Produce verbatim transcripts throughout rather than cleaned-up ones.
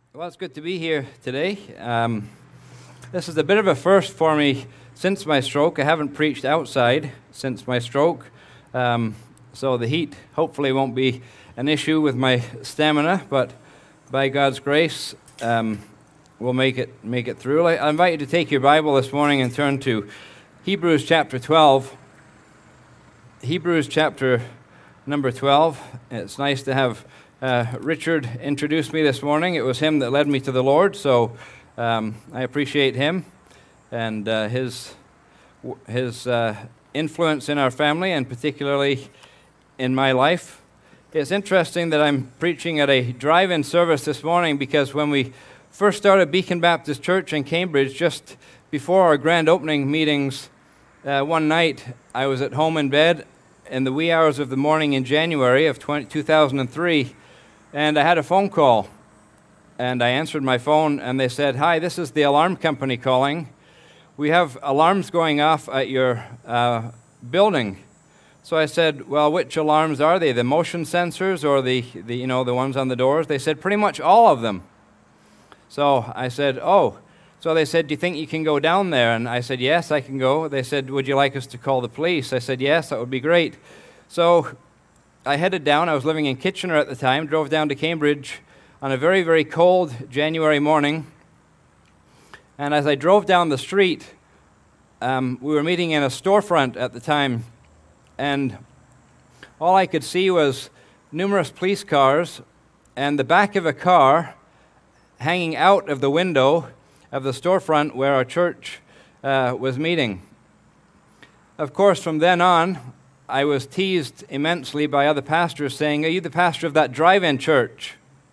Well, it's good to be here today. Um, this is a bit of a first for me since my stroke. I haven't preached outside since my stroke, um, so the heat hopefully won't be an issue with my stamina, but by God's grace, um, we'll make it make it through. I, I invite you to take your Bible this morning and turn to Hebrews chapter twelve. Hebrews chapter number twelve. It's nice to have Uh, Richard introduced me this morning. It was him that led me to the Lord, so um, I appreciate him and uh, his his uh, influence in our family, and particularly in my life. It's interesting that I'm preaching at a drive-in service this morning, because when we first started Beacon Baptist Church in Cambridge, just before our grand opening meetings, uh, one night I was at home in bed in the wee hours of the morning in January of two thousand three, and I had a phone call, and I answered my phone, and they said, "Hi, this is the alarm company calling. We have alarms going off at your uh, building." So I said, "Well, which alarms are they? The motion sensors or the, the you know the ones on the doors?" They said, "Pretty much all of them." So I said, "Oh." So they said, "Do you think you can go down there?" And I said, "Yes, I can go." They said, "Would you like us to call the police?" I said, "Yes, that would be great." So I headed down. I was living in Kitchener at the time, drove down to Cambridge on a very, very cold January morning. And as I drove down the street, um, we were meeting in a storefront at the time, and all I could see was numerous police cars and the back of a car hanging out of the window of the storefront where our church uh, was meeting. Of course, from then on, I was teased immensely by other pastors saying, "Are you the pastor of that drive-in church?"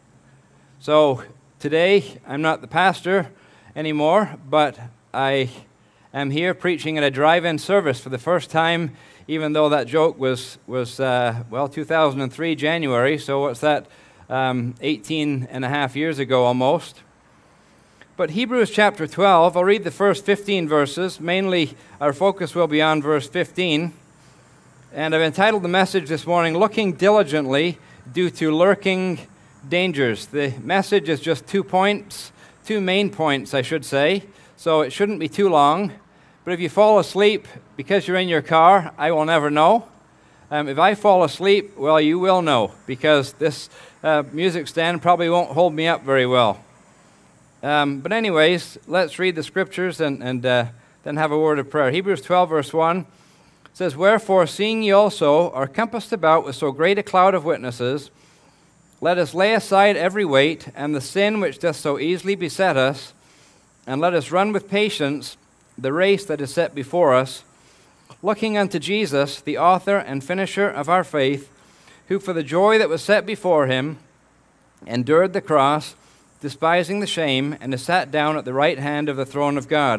So today, I'm not the pastor anymore, but I am here preaching at a drive-in service for the first time, even though that joke was, was uh, well, two thousand three, January, so what's that, um, eighteen and a half years ago almost. But Hebrews chapter twelve, I'll read the first fifteen verses. Mainly, our focus will be on verse fifteen. And I've entitled the message this morning, "Looking Diligently Due to Lurking Dangers." The message is just two points, two main points, I should say, so it shouldn't be too long. But if you fall asleep because you're in your car, I will never know. Um, if I fall asleep, well, you will know, because this uh, music stand probably won't hold me up very well. Um, but anyways, let's read the scriptures and, and uh, then have a word of prayer. Hebrews twelve, verse one. It says, "Wherefore, seeing ye also are compassed about with so great a cloud of witnesses, let us lay aside every weight and the sin which doth so easily beset us, and let us run with patience the race that is set before us, looking unto Jesus, the author and finisher of our faith, who for the joy that was set before him endured the cross, despising the shame, and is sat down at the right hand of the throne of God.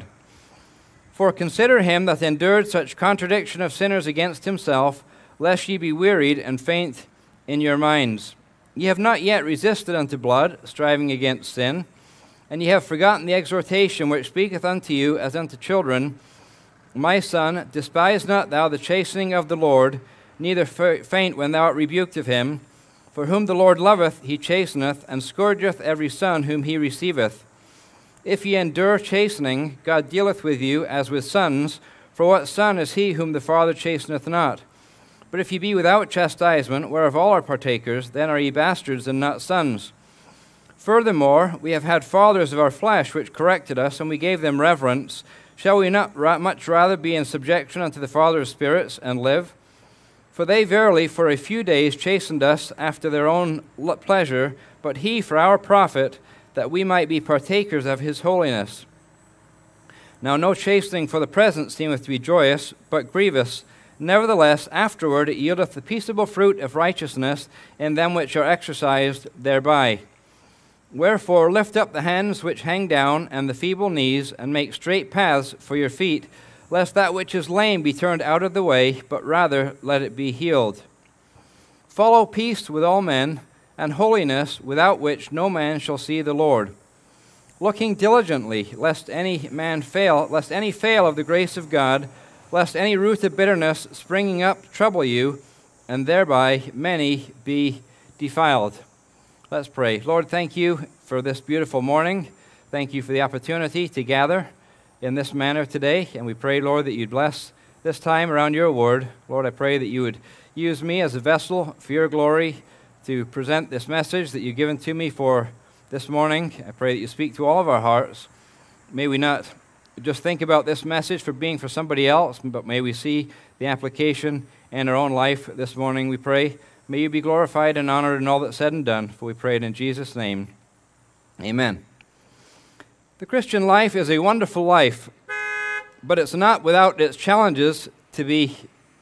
For consider him that endured such contradiction of sinners against himself, lest ye be wearied and faint in your minds. Ye have not yet resisted unto blood, striving against sin, and ye have forgotten the exhortation which speaketh unto you as unto children. My son, despise not thou the chastening of the Lord, neither faint when thou art rebuked of him. For whom the Lord loveth, he chasteneth, and scourgeth every son whom he receiveth. If ye endure chastening, God dealeth with you as with sons. For what son is he whom the Father chasteneth not? But if ye be without chastisement, whereof all are partakers, then are ye bastards and not sons. Furthermore, we have had fathers of our flesh which corrected us, and we gave them reverence. Shall we not ra- much rather be in subjection unto the Father of spirits, and live? For they verily for a few days chastened us after their own pleasure, but he for our profit, that we might be partakers of his holiness. Now no chastening for the present seemeth to be joyous, but grievous. Nevertheless, afterward it yieldeth the peaceable fruit of righteousness in them which are exercised thereby. Wherefore lift up the hands which hang down, and the feeble knees, and make straight paths for your feet, lest that which is lame be turned out of the way, but rather let it be healed. Follow peace with all men, and holiness, without which no man shall see the Lord. Looking diligently, lest any man fail, lest any fail of the grace of God, lest any root of bitterness springing up trouble you, and thereby many be defiled." Let's pray. Lord, thank you for this beautiful morning. Thank you for the opportunity to gather in this manner today. And we pray, Lord, that you'd bless this time around your word. Lord, I pray that you would use me as a vessel for your glory to present this message that you've given to me for this morning. I pray that you speak to all of our hearts. May we not just think about this message for being for somebody else, but may we see the application in our own life this morning, we pray. May you be glorified and honored in all that's said and done, for we pray it in Jesus' name. Amen. The Christian life is a wonderful life, but it's not without its challenges to be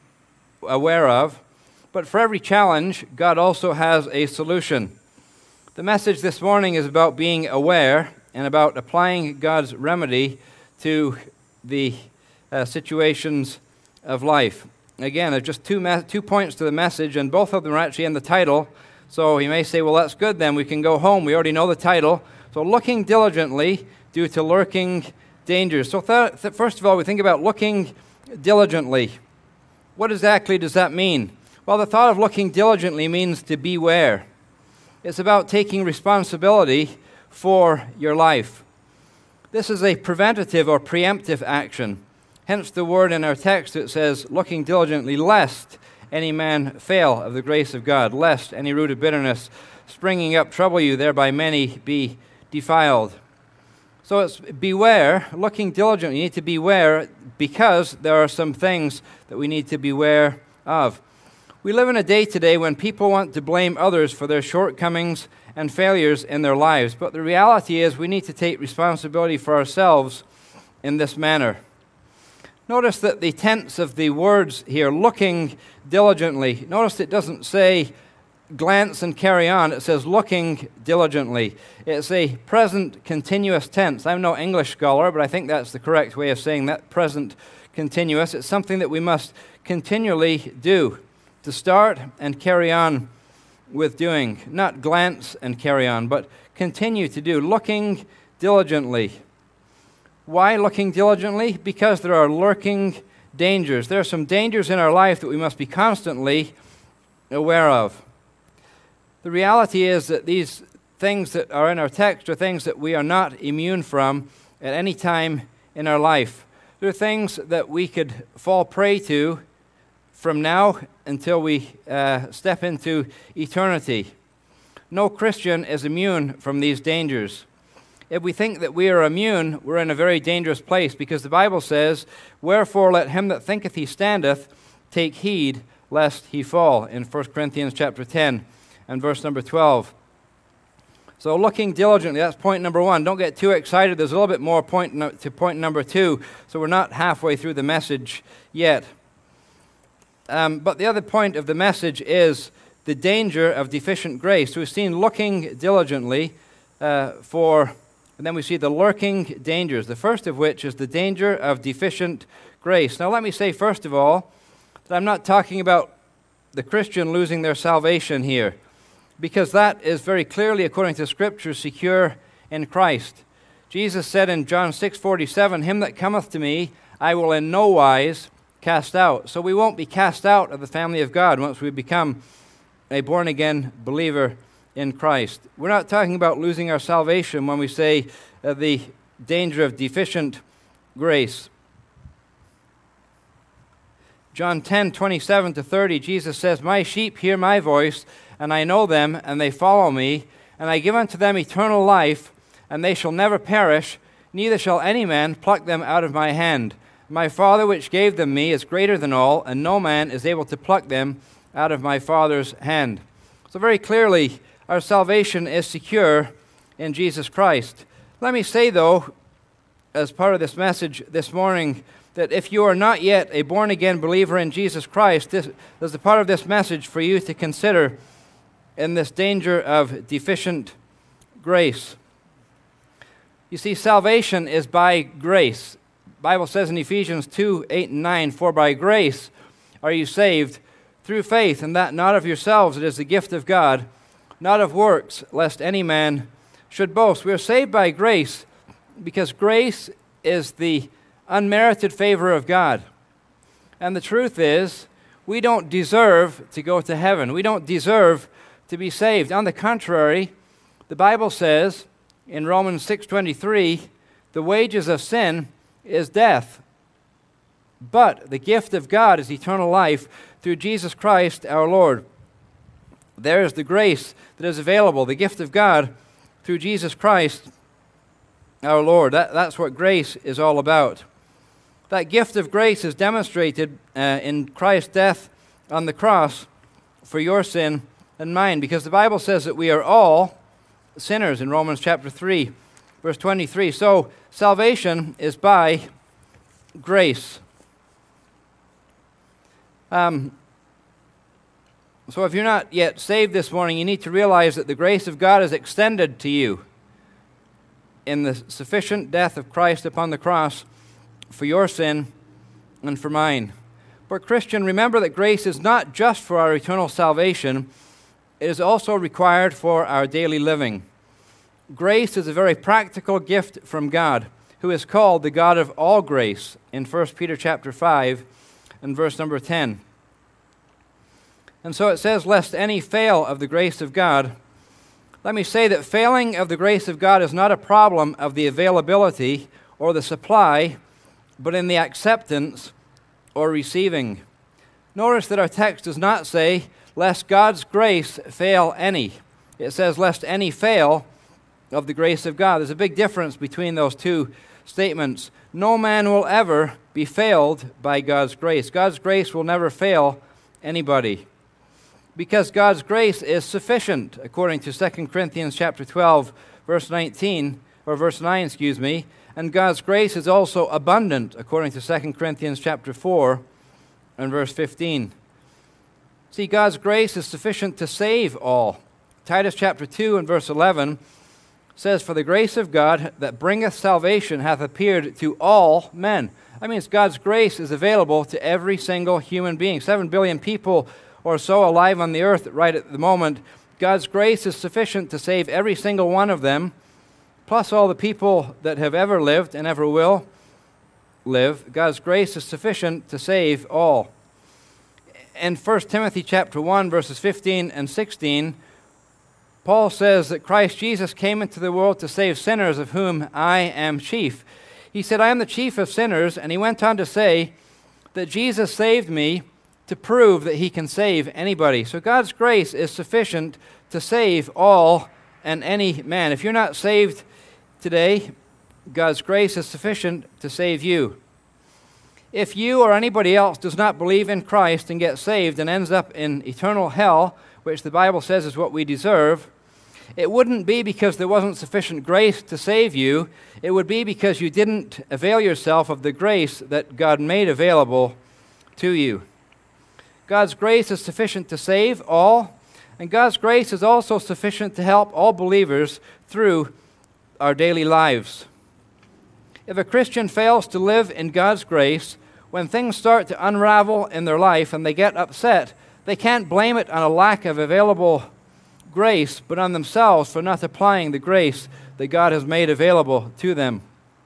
aware of. But for every challenge, God also has a solution. The message this morning is about being aware and about applying God's remedy to the uh, situations of life. Again, there's just two, me- two points to the message, and both of them are actually in the title. So you may say, well, that's good then. We can go home. We already know the title. So looking diligently due to lurking dangers. So th- th- first of all, we think about looking diligently. What exactly does that mean? Well, the thought of looking diligently means to beware. It's about taking responsibility for your life. This is a preventative or preemptive action. Hence the word in our text that says, looking diligently, lest any man fail of the grace of God, lest any root of bitterness springing up trouble you, thereby many be defiled. So it's beware, looking diligently. You need to beware because there are some things that we need to beware of. We live in a day today when people want to blame others for their shortcomings and failures in their lives. But the reality is we need to take responsibility for ourselves in this manner. Notice that the tense of the words here, looking diligently, notice it doesn't say glance and carry on. It says looking diligently. It's a present continuous tense. I'm no English scholar, but I think that's the correct way of saying that, present continuous. It's something that we must continually do, to start and carry on with doing. Not glance and carry on, but continue to do, looking diligently. Why looking diligently? Because there are lurking dangers. There are some dangers in our life that we must be constantly aware of. The reality is that these things that are in our text are things that we are not immune from at any time in our life. They're things that we could fall prey to from now until we uh, step into eternity. No Christian is immune from these dangers. If we think that we are immune, we're in a very dangerous place, because the Bible says, wherefore let him that thinketh he standeth take heed lest he fall, in First Corinthians chapter ten and verse number twelve. So looking diligently, that's point number one. Don't get too excited. There's a little bit more point no, to point number two, so we're not halfway through the message yet. Um, but the other point of the message is the danger of deficient grace. So we've seen looking diligently uh, for... And then we see the lurking dangers, the first of which is the danger of deficient grace. Now let me say first of all that I'm not talking about the Christian losing their salvation here, because that is very clearly, according to Scripture, secure in Christ. Jesus said in John six forty-seven, him that cometh to me I will in no wise cast out. So we won't be cast out of the family of God once we become a born-again believer in Christ. We're not talking about losing our salvation when we say uh, the danger of deficient grace. John ten twenty-seven to thirty, Jesus says, my sheep hear my voice, and I know them, and they follow me, and I give unto them eternal life, and they shall never perish, neither shall any man pluck them out of my hand. My Father which gave them me is greater than all, and no man is able to pluck them out of my Father's hand. So very clearly, our salvation is secure in Jesus Christ. Let me say, though, as part of this message this morning, that if you are not yet a born-again believer in Jesus Christ, this, there's a part of this message for you to consider in this danger of deficient grace. You see, salvation is by grace. The Bible says in Ephesians two, eight and nine, for by grace are you saved through faith, and that not of yourselves, it is the gift of God, not of works, lest any man should boast. We are saved by grace because grace is the unmerited favor of God. And the truth is, we don't deserve to go to heaven. We don't deserve to be saved. On the contrary, the Bible says in Romans six twenty-three, the wages of sin is death, but the gift of God is eternal life through Jesus Christ our Lord. There is the grace that is available, the gift of God through Jesus Christ our Lord. That, that's what grace is all about. That gift of grace is demonstrated uh, in Christ's death on the cross for your sin and mine, because the Bible says that we are all sinners in Romans chapter three, verse twenty-three. So salvation is by grace. Um, so if you're not yet saved this morning, you need to realize that the grace of God is extended to you in the sufficient death of Christ upon the cross for your sin and for mine. But Christian, remember that grace is not just for our eternal salvation, it is also required for our daily living. Grace is a very practical gift from God, who is called the God of all grace in First Peter chapter five and verse number ten. And so it says, lest any fail of the grace of God. Let me say that failing of the grace of God is not a problem of the availability or the supply, but in the acceptance or receiving. Notice that our text does not say, lest God's grace fail any. It says, lest any fail of the grace of God. There's a big difference between those two statements. No man will ever be failed by God's grace. God's grace will never fail anybody, because God's grace is sufficient, according to Second Corinthians chapter twelve, verse nineteen, or verse nine, excuse me, and God's grace is also abundant, according to Second Corinthians chapter four and verse fifteen. See, God's grace is sufficient to save all. Titus chapter two and verse eleven says, for the grace of God that bringeth salvation hath appeared to all men. That means God's grace is available to every single human being. Seven billion people or so alive on the earth right at the moment. God's grace is sufficient to save every single one of them, plus all the people that have ever lived and ever will live. God's grace is sufficient to save all. In First Timothy chapter one, verses fifteen and sixteen, Paul says that Christ Jesus came into the world to save sinners, of whom I am chief. He said, I am the chief of sinners, and he went on to say that Jesus saved me to prove that he can save anybody. So God's grace is sufficient to save all and any man. If you're not saved today, God's grace is sufficient to save you. If you or anybody else does not believe in Christ and gets saved and ends up in eternal hell, which the Bible says is what we deserve, it wouldn't be because there wasn't sufficient grace to save you. It would be because you didn't avail yourself of the grace that God made available to you. God's grace is sufficient to save all, and God's grace is also sufficient to help all believers through our daily lives. If a Christian fails to live in God's grace, when things start to unravel in their life and they get upset, they can't blame it on a lack of available grace, but on themselves for not applying the grace that God has made available to them.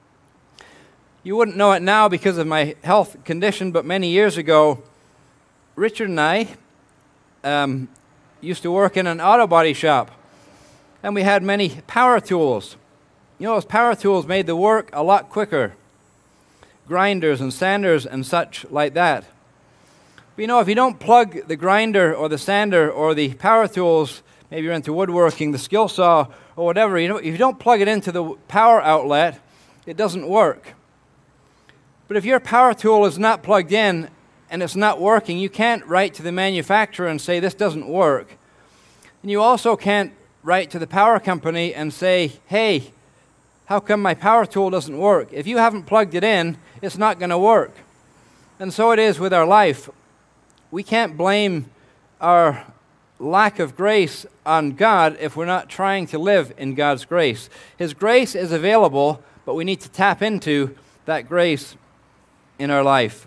You wouldn't know it now because of my health condition, but many years ago, Richard and I um, used to work in an auto body shop, and we had many power tools. You know, those power tools made the work a lot quicker. Grinders and sanders and such like that. But you know, if you don't plug the grinder or the sander or the power tools, maybe you're into woodworking, the skill saw or whatever, you know, if you don't plug it into the power outlet, it doesn't work. But if your power tool is not plugged in and it's not working, you can't write to the manufacturer and say this doesn't work. And you also can't write to the power company and say, hey, how come my power tool doesn't work? If you haven't plugged it in, it's not going to work. And so it is with our life. We can't blame our lack of grace on God if we're not trying to live in God's grace. His grace is available, but we need to tap into that grace in our life.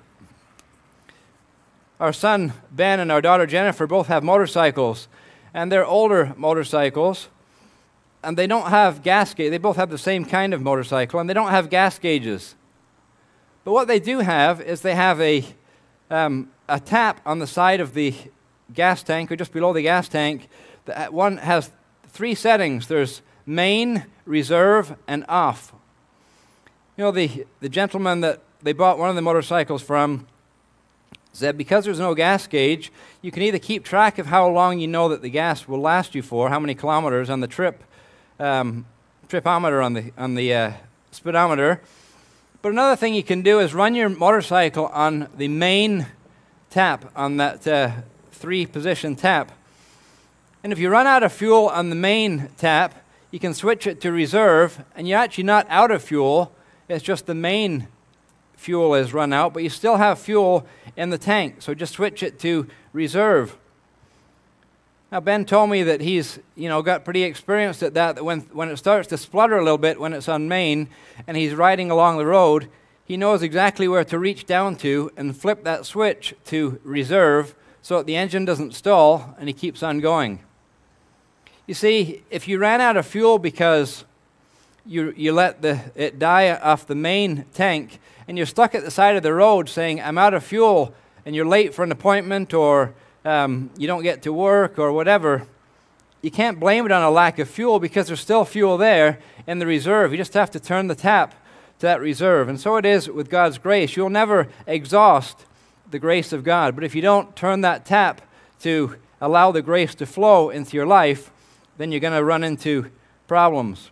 Our son Ben and our daughter Jennifer both have motorcycles, and they're older motorcycles, and they don't have gas gauges. They both have the same kind of motorcycle, and they don't have gas gauges. But what they do have is they have a, um, a tap on the side of the gas tank, or just below the gas tank, The one has three settings. There's main, reserve, and off. You know, the, the gentleman that they bought one of the motorcycles from said because there's no gas gauge, you can either keep track of how long you know that the gas will last you for, how many kilometers on the trip, um, tripometer on the, on the uh, speedometer. But another thing you can do is run your motorcycle on the main tap, on that uh, three-position tap. And if you run out of fuel on the main tap, you can switch it to reserve, and you're actually not out of fuel. It's just the main fuel is run out, but you still have fuel in the tank, so just switch it to reserve. Now, Ben told me that he's, you know, got pretty experienced at that, that when, when it starts to splutter a little bit when it's on main and he's riding along the road, he knows exactly where to reach down to and flip that switch to reserve so that the engine doesn't stall and he keeps on going. You see, if you ran out of fuel because you, you let the, it die off the main tank and you're stuck at the side of the road saying, I'm out of fuel, and you're late for an appointment or Um, you don't get to work or whatever, you can't blame it on a lack of fuel because there's still fuel there in the reserve. You just have to turn the tap to that reserve. And so it is with God's grace. You'll never exhaust the grace of God. But if you don't turn that tap to allow the grace to flow into your life, then you're going to run into problems.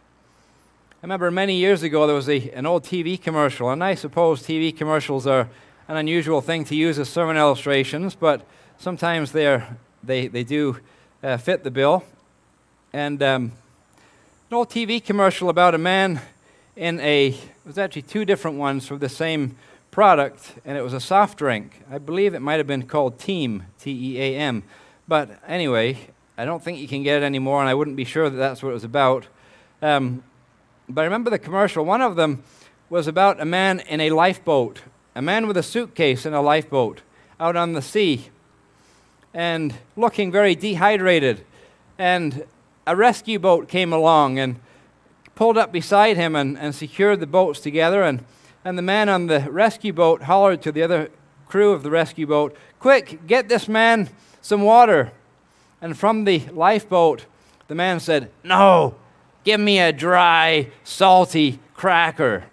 I remember many years ago there was a, an old T V commercial, and I suppose T V commercials are an unusual thing to use as sermon illustrations, but sometimes they're, they, they do uh, fit the bill. And um, an old T V commercial about a man in a, it was actually two different ones for the same product, and it was a soft drink. I believe it might have been called Team, T E A M. But anyway, I don't think you can get it anymore, and I wouldn't be sure that that's what it was about. Um, but I remember the commercial. One of them was about a man in a lifeboat, a man with a suitcase in a lifeboat out on the sea, and looking very dehydrated. And a rescue boat came along and pulled up beside him and, and secured the boats together. And, and the man on the rescue boat hollered to the other crew of the rescue boat, "Quick, get this man some water." And from the lifeboat, the man said, "No, give me a dry, salty cracker."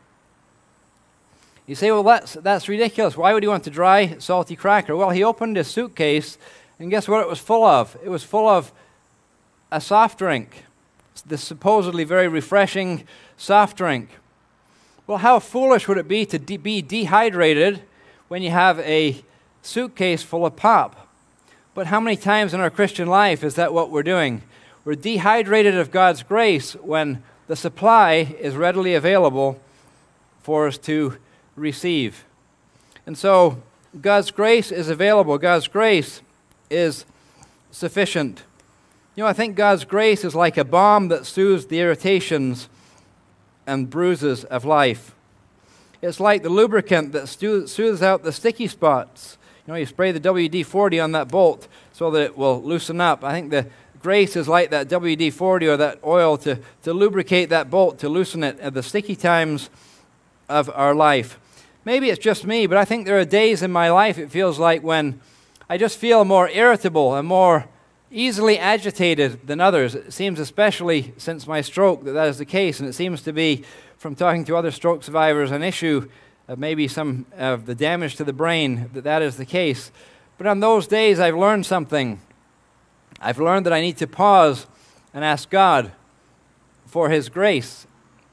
You say, well, that's, that's ridiculous. Why would he want a dry, salty cracker? Well, he opened his suitcase, and guess what it was full of? It was full of a soft drink, this supposedly very refreshing soft drink. Well, how foolish would it be to de- be dehydrated when you have a suitcase full of pop? But how many times in our Christian life is that what we're doing? We're dehydrated of God's grace when the supply is readily available for us to receive. And so God's grace is available. God's grace is sufficient. You know, I think God's grace is like a balm that soothes the irritations and bruises of life. It's like the lubricant that stu- soothes out the sticky spots. You know, you spray the W D forty on that bolt so that it will loosen up. I think the grace is like that W D forty or that oil to, to lubricate that bolt, to loosen it at the sticky times of our life. Maybe it's just me, but I think there are days in my life, it feels like, when I just feel more irritable and more easily agitated than others. It seems, especially since my stroke, that that is the case, and it seems to be, from talking to other stroke survivors, an issue of maybe some of the damage to the brain, that that is the case. But on those days, I've learned something. I've learned that I need to pause and ask God for His grace.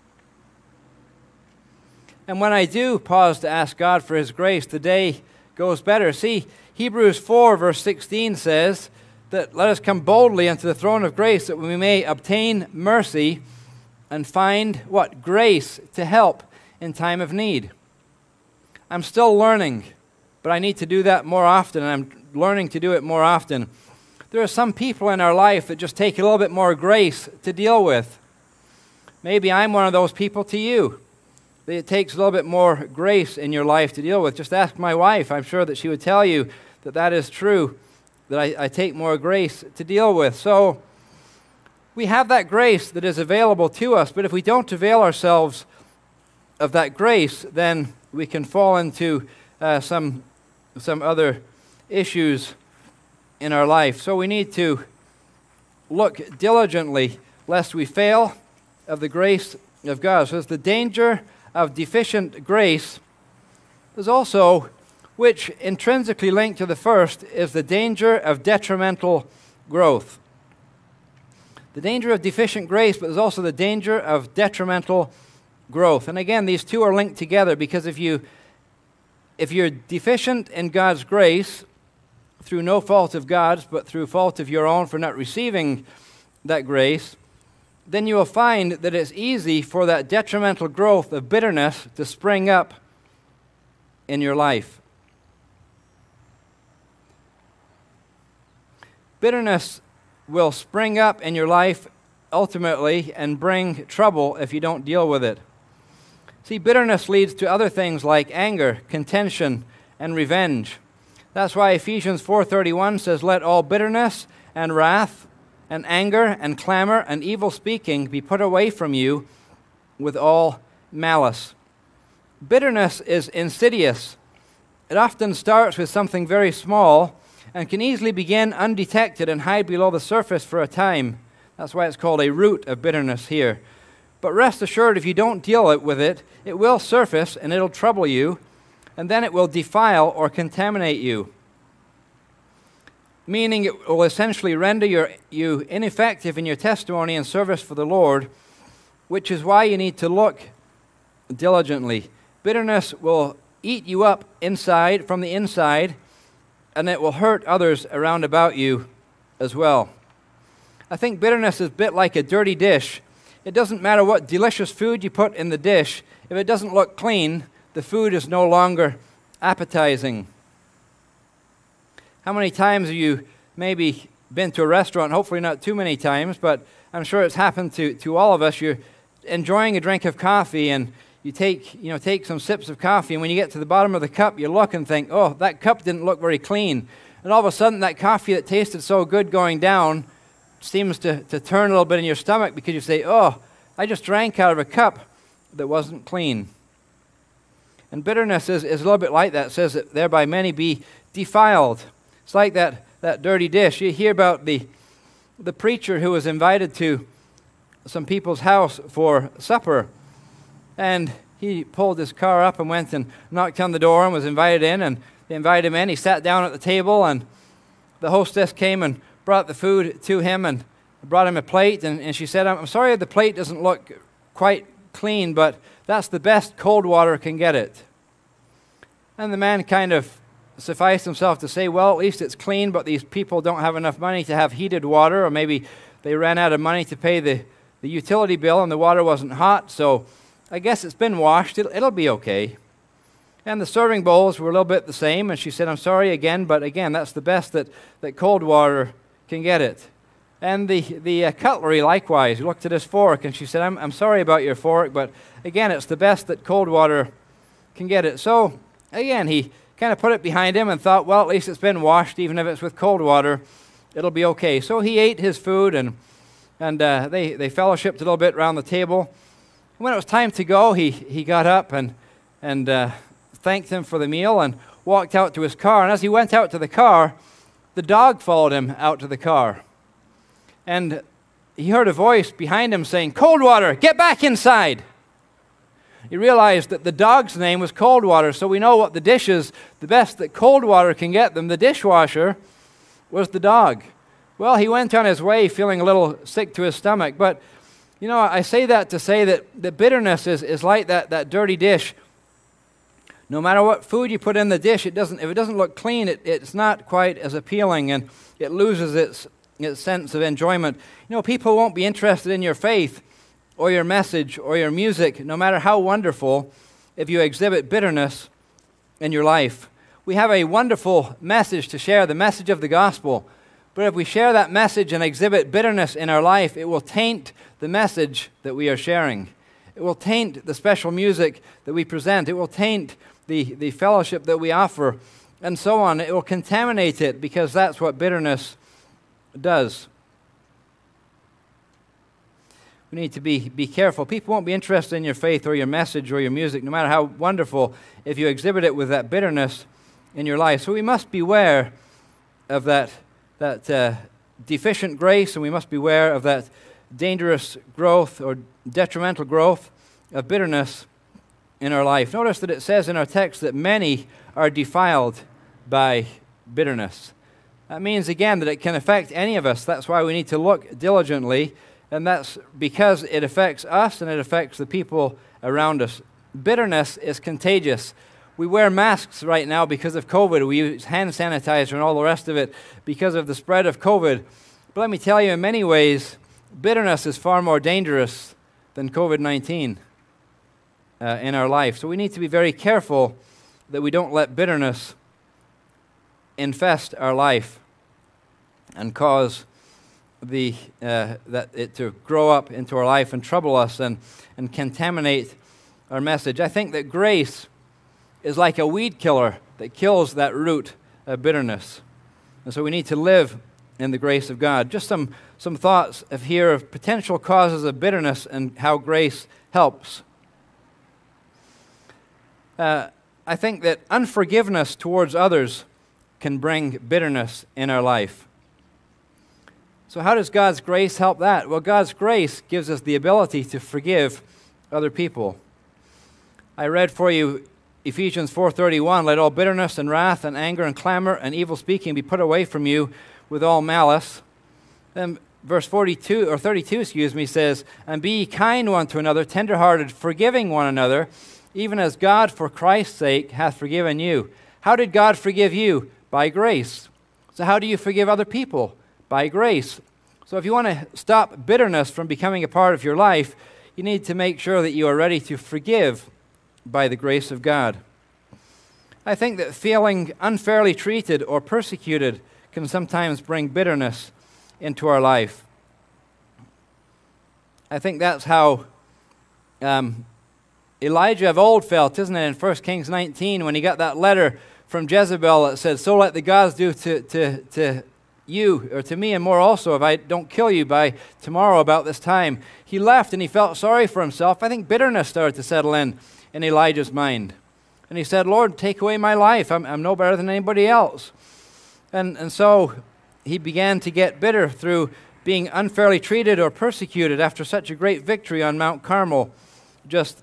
And when I do pause to ask God for His grace, the day goes better. See, Hebrews four, verse sixteen says that let us come boldly unto the throne of grace that we may obtain mercy and find, what? Grace to help in time of need. I'm still learning, but I need to do that more often, and I'm learning to do it more often. There are some people in our life that just take a little bit more grace to deal with. Maybe I'm one of those people to you. It takes a little bit more grace in your life to deal with. Just ask my wife. I'm sure that she would tell you that that is true, that I, I take more grace to deal with. So we have that grace that is available to us, but if we don't avail ourselves of that grace, then we can fall into uh, some, some other issues in our life. So we need to look diligently lest we fail of the grace of God. So there's the danger of deficient grace. There's also, which intrinsically linked to the first, is the danger of detrimental growth. The danger of deficient grace, but there's also the danger of detrimental growth. And again, these two are linked together, because if you if you're deficient in God's grace through no fault of God's, but through fault of your own for not receiving that grace, then you will find that it's easy for that detrimental growth of bitterness to spring up in your life. Bitterness will spring up in your life ultimately and bring trouble if you don't deal with it. See, bitterness leads to other things like anger, contention, and revenge. That's why Ephesians four thirty-one says, "Let all bitterness and wrath and anger and clamor and evil speaking be put away from you with all malice." Bitterness is insidious. It often starts with something very small and can easily begin undetected and hide below the surface for a time. That's why it's called a root of bitterness here. But rest assured, if you don't deal with it, it will surface and it'll trouble you, and then it will defile or contaminate you. Meaning it will essentially render your, you ineffective in your testimony and service for the Lord, which is why you need to look diligently. Bitterness will eat you up inside, from the inside, and it will hurt others around about you as well. I think bitterness is a bit like a dirty dish. It doesn't matter what delicious food you put in the dish. If it doesn't look clean, the food is no longer appetizing. How many times have you maybe been to a restaurant? Hopefully not too many times, but I'm sure it's happened to, to all of us. You're enjoying a drink of coffee and you take, you know, take some sips of coffee, and when you get to the bottom of the cup, you look and think, oh, that cup didn't look very clean. And all of a sudden, that coffee that tasted so good going down seems to, to turn a little bit in your stomach, because you say, oh, I just drank out of a cup that wasn't clean. And bitterness is, is a little bit like that. It says that thereby many be defiled. It's like that, that dirty dish. You hear about the, the preacher who was invited to some people's house for supper. And he pulled his car up and went and knocked on the door and was invited in. And they invited him in. He sat down at the table, and the hostess came and brought the food to him and brought him a plate. And, and she said, I'm sorry the plate doesn't look quite clean, but that's the best cold water can get it. And the man kind of sufficed himself to say, well, at least it's clean, but these people don't have enough money to have heated water, or maybe they ran out of money to pay the, the utility bill and the water wasn't hot, so I guess it's been washed. It'll, it'll be okay. And the serving bowls were a little bit the same, and she said, I'm sorry again, but again, that's the best that, that cold water can get it. And the, the uh, cutlery likewise. He looked at his fork, and she said, I'm, I'm sorry about your fork, but again, it's the best that cold water can get it. So again, he kind of put it behind him and thought, well, at least it's been washed, even if it's with cold water, it'll be okay. So he ate his food, and, and uh, they, they fellowshipped a little bit around the table. When it was time to go, he, he got up and, and uh, thanked him for the meal and walked out to his car. And as he went out to the car, the dog followed him out to the car. And he heard a voice behind him saying, Cold water, get back inside. He realized that the dog's name was Cold Water, so we know what the dish is, the best that cold water can get them. The dishwasher was the dog. Well, he went on his way feeling a little sick to his stomach, but you know, I say that to say that, that bitterness is, is like that, that dirty dish. No matter what food you put in the dish, it doesn't, if it doesn't look clean, it, it's not quite as appealing, and it loses its, its sense of enjoyment. You know, people won't be interested in your faith or your message or your music, no matter how wonderful, if you exhibit bitterness in your life. We have a wonderful message to share, the message of the gospel. But if we share that message and exhibit bitterness in our life, it will taint the message that we are sharing. It will taint the special music that we present. It will taint the, the fellowship that we offer, and so on. It will contaminate it, because that's what bitterness does. We need to be, be careful. People won't be interested in your faith or your message or your music, no matter how wonderful, if you exhibit it with that bitterness in your life. So we must beware of that that uh, deficient grace, and we must beware of that dangerous growth or detrimental growth of bitterness in our life. Notice that it says in our text that many are defiled by bitterness. That means, again, that it can affect any of us. That's why we need to look diligently, and that's because it affects us and it affects the people around us. Bitterness is contagious. We wear masks right now because of COVID. We use hand sanitizer and all the rest of it because of the spread of COVID. But let me tell you, in many ways, bitterness is far more dangerous than COVID nineteen uh, in our life. So we need to be very careful that we don't let bitterness infest our life and cause the uh, that it to grow up into our life and trouble us and, and contaminate our message. I think that grace is like a weed killer that kills that root of bitterness. And so we need to live in the grace of God. Just some, some thoughts of here of potential causes of bitterness and how grace helps. Uh, I think that unforgiveness towards others can bring bitterness in our life. So how does God's grace help that? Well, God's grace gives us the ability to forgive other people. I read for you Ephesians four thirty-one, let all bitterness and wrath and anger and clamor and evil speaking be put away from you with all malice. Then verse forty-two or thirty-two, excuse me, says, and be ye kind one to another, tenderhearted, forgiving one another, even as God for Christ's sake hath forgiven you. How did God forgive you? By grace. So how do you forgive other people? By grace. So if you want to stop bitterness from becoming a part of your life, you need to make sure that you are ready to forgive by the grace of God. I think that feeling unfairly treated or persecuted can sometimes bring bitterness into our life. I think that's how um, Elijah of old felt, isn't it, in First Kings nineteen, when he got that letter from Jezebel that said, so let the gods do to, to, to you, or to me and more also, if I don't kill you by tomorrow about this time. He left and he felt sorry for himself. I think bitterness started to settle in in Elijah's mind. And he said, Lord, take away my life. I'm, I'm no better than anybody else. And, and so he began to get bitter through being unfairly treated or persecuted after such a great victory on Mount Carmel just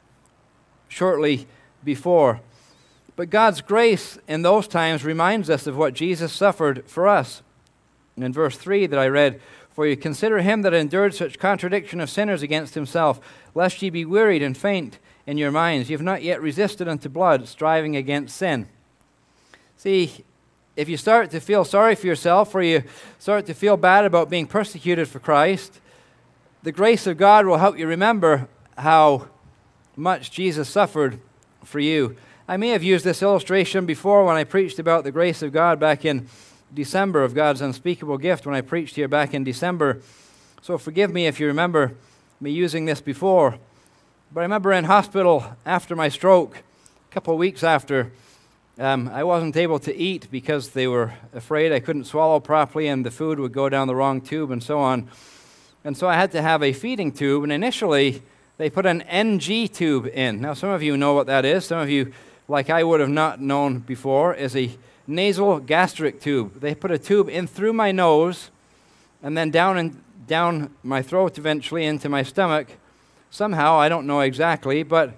shortly before. But God's grace in those times reminds us of what Jesus suffered for us. And in verse three that I read, for you consider him that endured such contradiction of sinners against himself, lest ye be wearied and faint in your minds. You have not yet resisted unto blood, striving against sin. See, if you start to feel sorry for yourself, or you start to feel bad about being persecuted for Christ, the grace of God will help you remember how much Jesus suffered for you. I may have used this illustration before when I preached about the grace of God back in December, of God's unspeakable gift, when I preached here back in December. So forgive me if you remember me using this before. But I remember in hospital after my stroke, a couple of weeks after, um, I wasn't able to eat because they were afraid I couldn't swallow properly and the food would go down the wrong tube and so on. And so I had to have a feeding tube, and initially they put an N G tube in. Now some of you know what that is. Some of you, like I would have not known before, is a nasal gastric tube. They put a tube in through my nose and then down and down my throat, eventually into my stomach. Somehow, I don't know exactly, but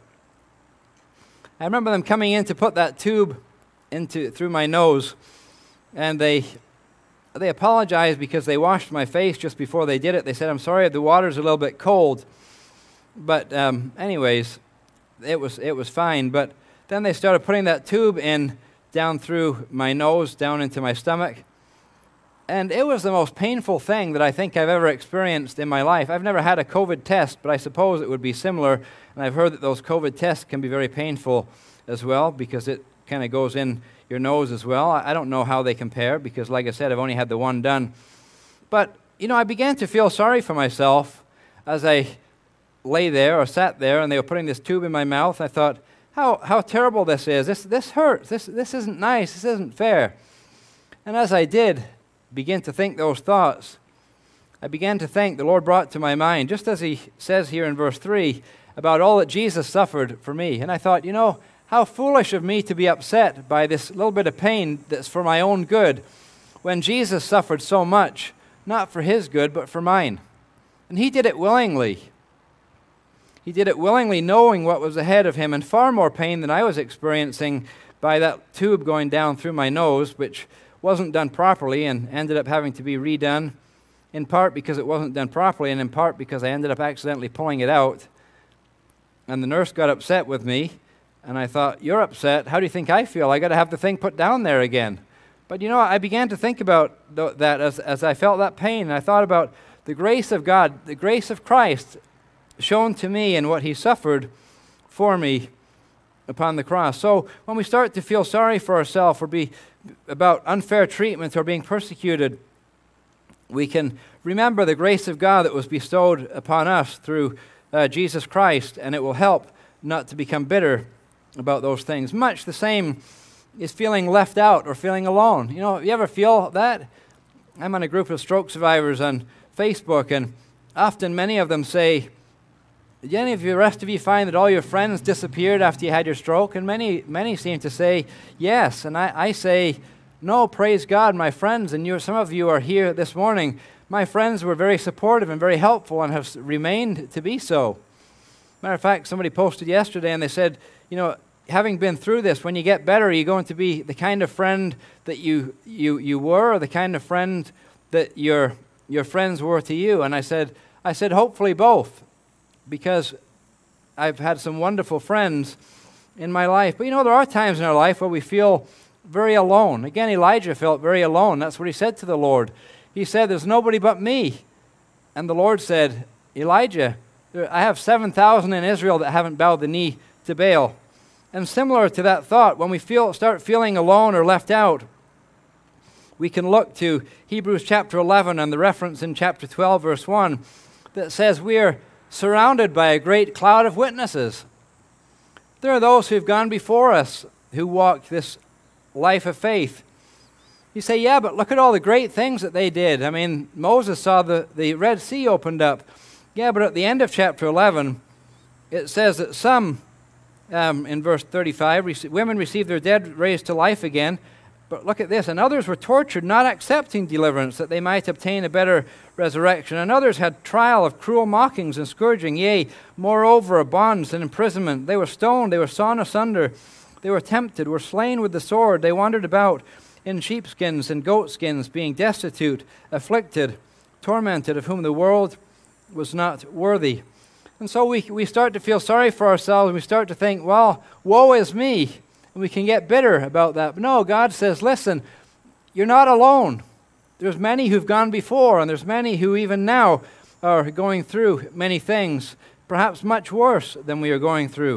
I remember them coming in to put that tube into through my nose, and they they apologized because they washed my face just before they did it. They said, I'm sorry, the water's a little bit cold. But um, anyways, it was it was fine. But then they started putting that tube in down through my nose, down into my stomach. And it was the most painful thing that I think I've ever experienced in my life. I've never had a COVID test, but I suppose it would be similar. And I've heard that those COVID tests can be very painful as well because it kind of goes in your nose as well. I don't know how they compare because, like I said, I've only had the one done. But, you know, I began to feel sorry for myself as I lay there or sat there and they were putting this tube in my mouth. I thought, how how terrible this is. This, this hurts. This, this isn't nice. This isn't fair. And as I did begin to think those thoughts, I began to think, the Lord brought to my mind, just as he says here in verse three, about all that Jesus suffered for me. And I thought, you know, how foolish of me to be upset by this little bit of pain that's for my own good, when Jesus suffered so much not for his good, but for mine. And he did it willingly. He did it willingly, knowing what was ahead of him, and far more pain than I was experiencing by that tube going down through my nose, which wasn't done properly and ended up having to be redone, in part because it wasn't done properly, and in part because I ended up accidentally pulling it out. And the nurse got upset with me, and I thought, you're upset? How do you think I feel? I got to have the thing put down there again. But you know, I began to think about th- that as, as I felt that pain, and I thought about the grace of God, the grace of Christ shown to me and what he suffered for me upon the cross. So when we start to feel sorry for ourselves or be about unfair treatment or being persecuted, we can remember the grace of God that was bestowed upon us through uh, Jesus Christ, and it will help not to become bitter about those things. Much the same is feeling left out or feeling alone. You know, you ever feel that? I'm on a group of stroke survivors on Facebook, and often many of them say, did any of the rest of you find that all your friends disappeared after you had your stroke? And many many seem to say, yes. And I, I say, no, praise God, my friends, and you, some of you are here this morning. My friends were very supportive and very helpful and have remained to be so. Matter of fact, somebody posted yesterday and they said, you know, having been through this, when you get better, are you going to be the kind of friend that you you you were, or the kind of friend that your your friends were to you? And I said, I said, hopefully both. Because I've had some wonderful friends in my life. But you know, there are times in our life where we feel very alone. Again, Elijah felt very alone. That's what he said to the Lord. He said, there's nobody but me. And the Lord said, Elijah, I have seven thousand in Israel that haven't bowed the knee to Baal. And similar to that thought, when we feel start feeling alone or left out, we can look to Hebrews chapter eleven and the reference in chapter twelve, verse one, that says we are surrounded by a great cloud of witnesses. There are those who've gone before us who walk this life of faith. You say, yeah, but look at all the great things that they did. I mean, Moses saw the, the Red Sea opened up. Yeah, but at the end of chapter eleven, it says that some, um, in verse thirty-five, rec- women received their dead raised to life again. But look at this, and others were tortured, not accepting deliverance, that they might obtain a better resurrection. And others had trial of cruel mockings and scourging, yea, moreover, of bonds and imprisonment. They were stoned, they were sawn asunder, they were tempted, were slain with the sword. They wandered about in sheepskins and goatskins, being destitute, afflicted, tormented, of whom the world was not worthy. And so we, we start to feel sorry for ourselves, and we start to think, well, woe is me. And we can get bitter about that. But no, God says, listen, you're not alone. There's many who've gone before, and there's many who even now are going through many things, perhaps much worse than we are going through.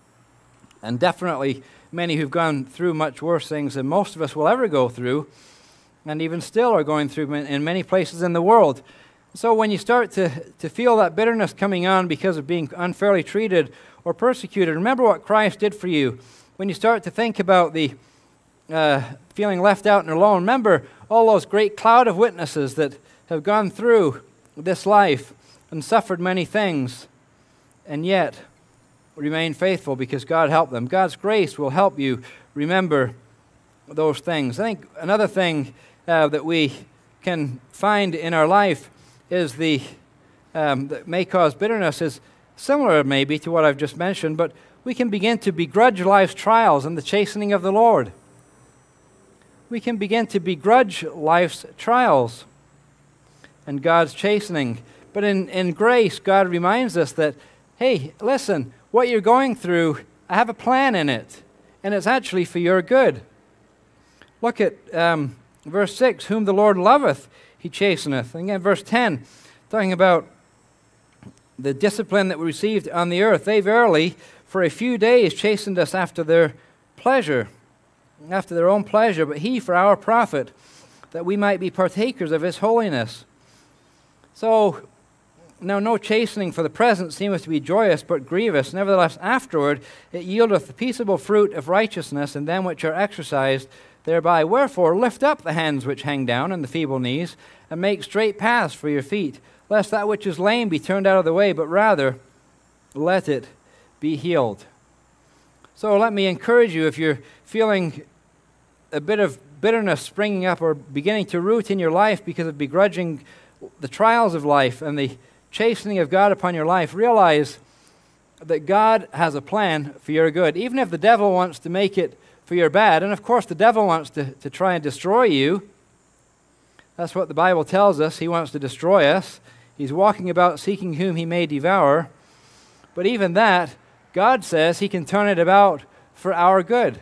And definitely many who've gone through much worse things than most of us will ever go through, and even still are going through in many places in the world. So when you start to, to feel that bitterness coming on because of being unfairly treated or persecuted, remember what Christ did for you. When you start to think about the uh, feeling left out and alone, remember all those great cloud of witnesses that have gone through this life and suffered many things, and yet remain faithful because God helped them. God's grace will help you remember those things. I think another thing uh, that we can find in our life is the um, that may cause bitterness is similar maybe to what I've just mentioned, but we can begin to begrudge life's trials and the chastening of the Lord. We can begin to begrudge life's trials and God's chastening. But in, in grace, God reminds us that, hey, listen, what you're going through, I have a plan in it, and it's actually for your good. Look at um, verse six, whom the Lord loveth, he chasteneth. And again, verse ten, talking about the discipline that we received on the earth. They verily, for a few days, chastened us after their pleasure, after their own pleasure, but he for our profit, that we might be partakers of his holiness. So, now no chastening for the present seemeth to be joyous, but grievous. Nevertheless, afterward it yieldeth the peaceable fruit of righteousness in them which are exercised thereby. Wherefore, lift up the hands which hang down, and the feeble knees, and make straight paths for your feet, lest that which is lame be turned out of the way, but rather let it be healed. So let me encourage you, if you're feeling a bit of bitterness springing up or beginning to root in your life because of begrudging the trials of life and the chastening of God upon your life, realize that God has a plan for your good, even if the devil wants to make it for your bad. And of course, the devil wants to, to try and destroy you. That's what the Bible tells us. He wants to destroy us. He's walking about seeking whom he may devour. But even that, God says he can turn it about for our good.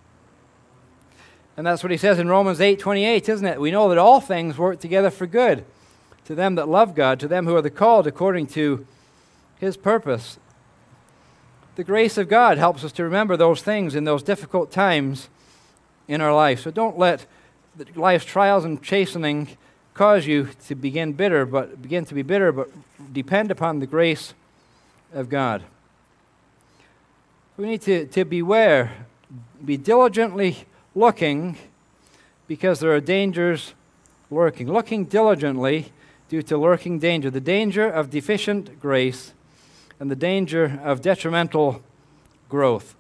And that's what he says in Romans eight twenty-eight, isn't it? We know that all things work together for good to them that love God, to them who are the called according to his purpose. The grace of God helps us to remember those things in those difficult times in our life. So don't let life's trials and chastening cause you to begin bitter, but begin to be bitter, but depend upon the grace of God. We need to, to beware, be diligently looking, because there are dangers lurking. Looking diligently due to lurking danger. The danger of deficient grace and the danger of detrimental growth.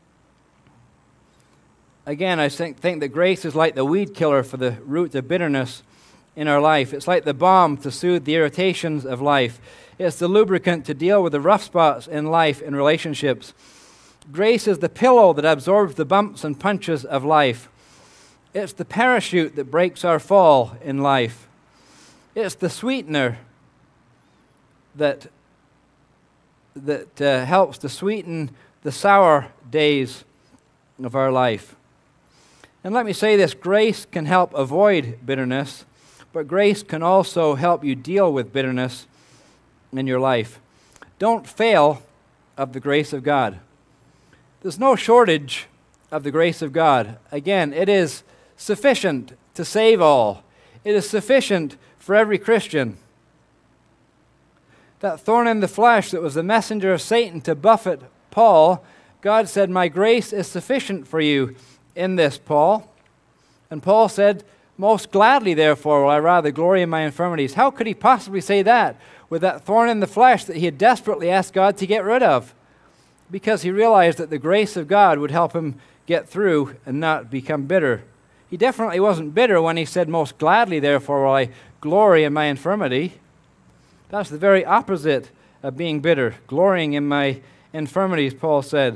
Again, I think, think that grace is like the weed killer for the root of bitterness in our life. It's like the balm to soothe the irritations of life. It's the lubricant to deal with the rough spots in life and relationships. Grace is the pillow that absorbs the bumps and punches of life. It's the parachute that breaks our fall in life. It's the sweetener that, that uh, helps to sweeten the sour days of our life. And let me say this, grace can help avoid bitterness, but grace can also help you deal with bitterness in your life. Don't fail of the grace of God. There's no shortage of the grace of God. Again, it is sufficient to save all. It is sufficient for every Christian. That thorn in the flesh that was the messenger of Satan to buffet Paul, God said, "My grace is sufficient for you in this, Paul." And Paul said, "Most gladly, therefore, will I rather glory in my infirmities." How could he possibly say that with that thorn in the flesh that he had desperately asked God to get rid of? Because he realized that the grace of God would help him get through and not become bitter. He definitely wasn't bitter when he said, "Most gladly, therefore, will I glory in my infirmity." That's the very opposite of being bitter. Glorying in my infirmities, Paul said.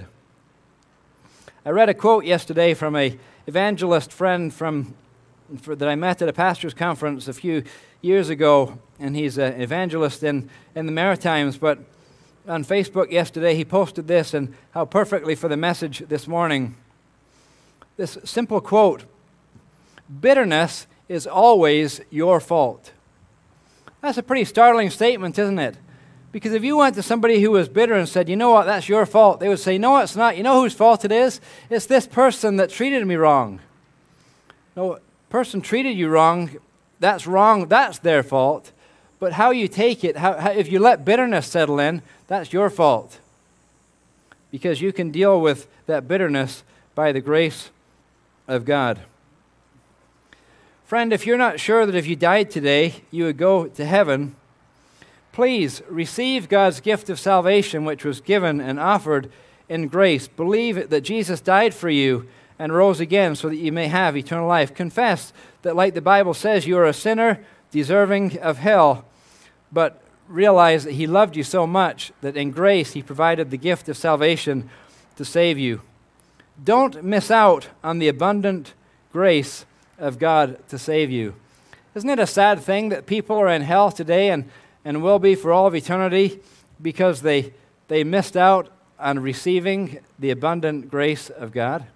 I read a quote yesterday from a evangelist friend from for, that I met at a pastor's conference a few years ago, and he's an evangelist in, in the Maritimes, but on Facebook yesterday he posted this, and how perfectly for the message this morning. This simple quote: "Bitterness is always your fault." That's a pretty startling statement, isn't it? Because if you went to somebody who was bitter and said, "You know what, that's your fault," they would say, "No, it's not. You know whose fault it is? It's this person that treated me wrong." No, person treated you wrong, that's wrong, that's their fault. But how you take it, how, how, if you let bitterness settle in, that's your fault. Because you can deal with that bitterness by the grace of God. Friend, if you're not sure that if you died today, you would go to heaven, please receive God's gift of salvation, which was given and offered in grace. Believe that Jesus died for you and rose again so that you may have eternal life. Confess that, like the Bible says, you are a sinner deserving of hell, but realize that he loved you so much that in grace he provided the gift of salvation to save you. Don't miss out on the abundant grace of God to save you. Isn't it a sad thing that people are in hell today and, and will be for all of eternity because they, they missed out on receiving the abundant grace of God?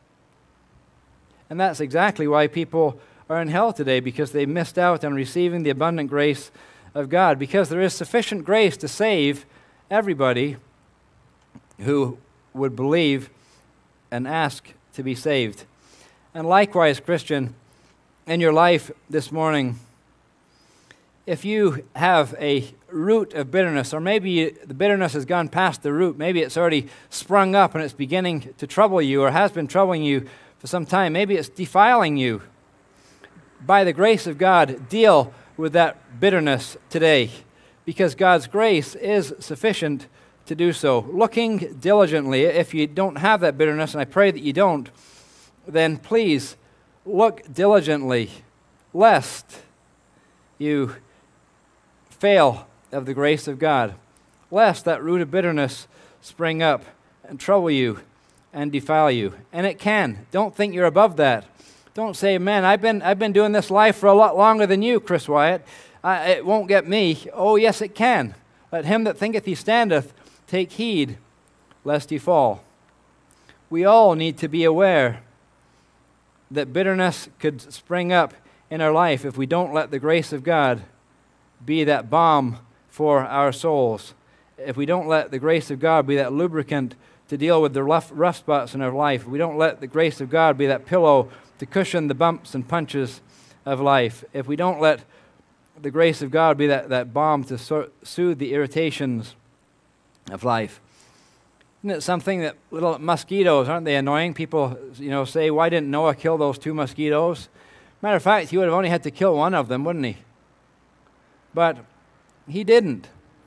And that's exactly why people are in hell today, because they missed out on receiving the abundant grace of God, because there is sufficient grace to save everybody who would believe and ask to be saved. And likewise, Christian, in your life this morning, if you have a root of bitterness, or maybe you, the bitterness has gone past the root, maybe it's already sprung up and it's beginning to trouble you, or has been troubling you for some time, maybe it's defiling you, by the grace of God, deal with that bitterness today, because God's grace is sufficient to do so. Looking diligently, if you don't have that bitterness, and I pray that you don't, then please look diligently, lest you fail of the grace of God, lest that root of bitterness spring up and trouble you and defile you. And it can. Don't think you're above that. Don't say, man, I've been, I've been doing this life for a lot longer than you, Chris Wyatt. I, it won't get me. Oh, yes, it can. Let him that thinketh he standeth take heed, lest he fall. We all need to be aware that bitterness could spring up in our life if we don't let the grace of God be that balm for our souls. If we don't let the grace of God be that lubricant to deal with the rough, rough spots in our life, if we don't let the grace of God be that pillow to cushion the bumps and punches of life, if we don't let the grace of God be that, that balm to so- soothe the irritations of life. Isn't it something that little mosquitoes, aren't they annoying? People, you know, say, why didn't Noah kill those two mosquitoes? Matter of fact, he would have only had to kill one of them, wouldn't he? But he didn't.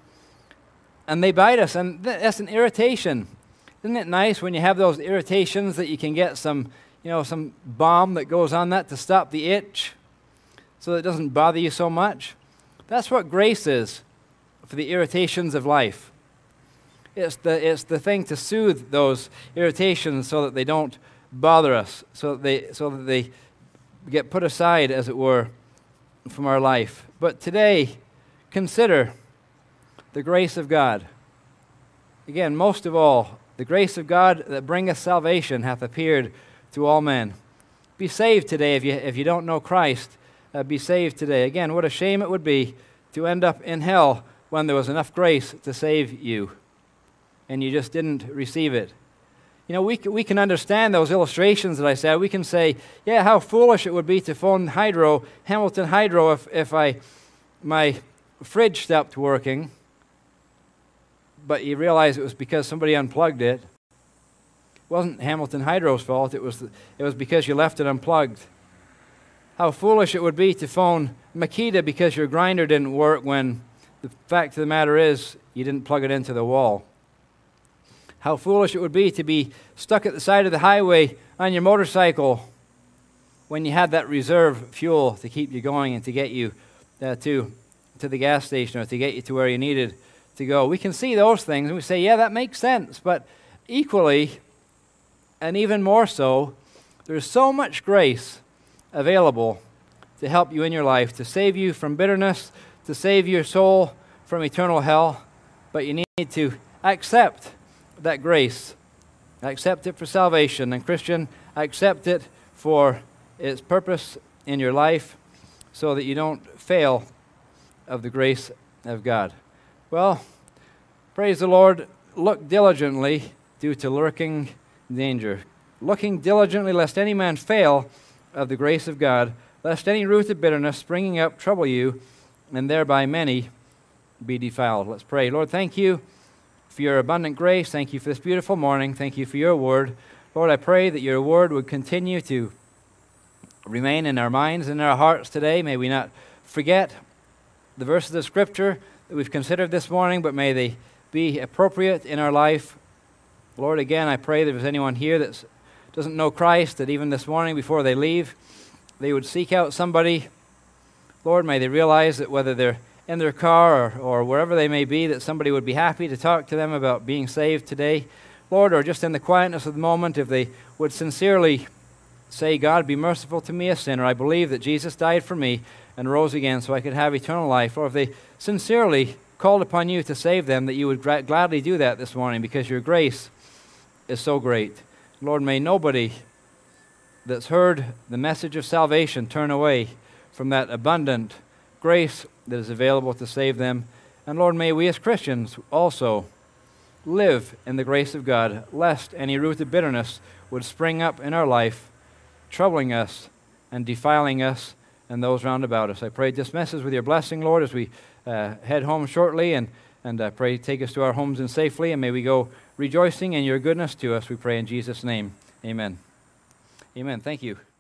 And they bite us, and th- that's an irritation. Isn't it nice when you have those irritations that you can get some, you know, some balm that goes on that to stop the itch so that it doesn't bother you so much? That's what grace is for the irritations of life. It's the, it's the thing to soothe those irritations so that they don't bother us, so that they, so that they get put aside, as it were, from our life. But today, consider the grace of God. Again, most of all, the grace of God that bringeth salvation hath appeared to all men. Be saved today if you, if you don't know Christ. Uh, be saved today. Again, what a shame it would be to end up in hell when there was enough grace to save you and you just didn't receive it. You know, we, c- we can understand those illustrations that I said. We can say, yeah, how foolish it would be to phone Hydro, Hamilton Hydro, if, if I, my fridge stopped working, but you realize it was because somebody unplugged it. It wasn't Hamilton Hydro's fault. It was, the, it was because you left it unplugged. How foolish it would be to phone Makita because your grinder didn't work when the fact of the matter is you didn't plug it into the wall. How foolish it would be to be stuck at the side of the highway on your motorcycle when you had that reserve fuel to keep you going and to get you uh, to, to the gas station or to get you to where you needed to go. We can see those things and we say, yeah, that makes sense. But equally, and even more so, there's so much grace available to help you in your life, to save you from bitterness, to save your soul from eternal hell. But you need to accept that grace. Accept it for salvation. And Christian, accept it for its purpose in your life so that you don't fail of the grace of God. Well, praise the Lord. Look diligently due to lurking danger. Looking diligently lest any man fail of the grace of God, lest any root of bitterness springing up trouble you, and thereby many be defiled. Let's pray. Lord, thank you for your abundant grace. Thank you for this beautiful morning. Thank you for your word. Lord, I pray that your word would continue to remain in our minds and in our hearts today. May we not forget the verses of Scripture that we've considered this morning, but may they be appropriate in our life. Lord, again, I pray that if there's anyone here that doesn't know Christ, that even this morning before they leave, they would seek out somebody. Lord, may they realize that whether they're in their car or, or wherever they may be, that somebody would be happy to talk to them about being saved today. Lord, or just in the quietness of the moment, if they would sincerely say, God, be merciful to me, a sinner. I believe that Jesus died for me and rose again so I could have eternal life. Or if they sincerely called upon you to save them, that you would gra- gladly do that this morning because your grace is so great. Lord, may nobody that's heard the message of salvation turn away from that abundant grace that is available to save them. And Lord, may we as Christians also live in the grace of God, lest any root of bitterness would spring up in our life, troubling us and defiling us and those round about us. I pray this message with your blessing, Lord, as we uh, head home shortly, and, and I pray take us to our homes and safely, and may we go rejoicing in your goodness to us, we pray in Jesus' name. Amen. Amen. Thank you.